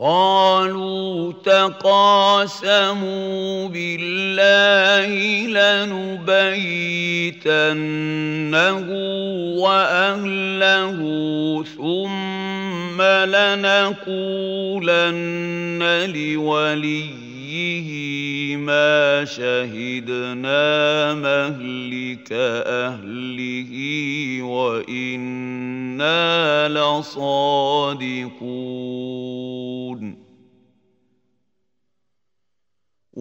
قالوا تقاسموا بالله لنبيتنه وأهله ثم لنقولن لوليه ما شهدنا مهلك أهله وإنا لصادقون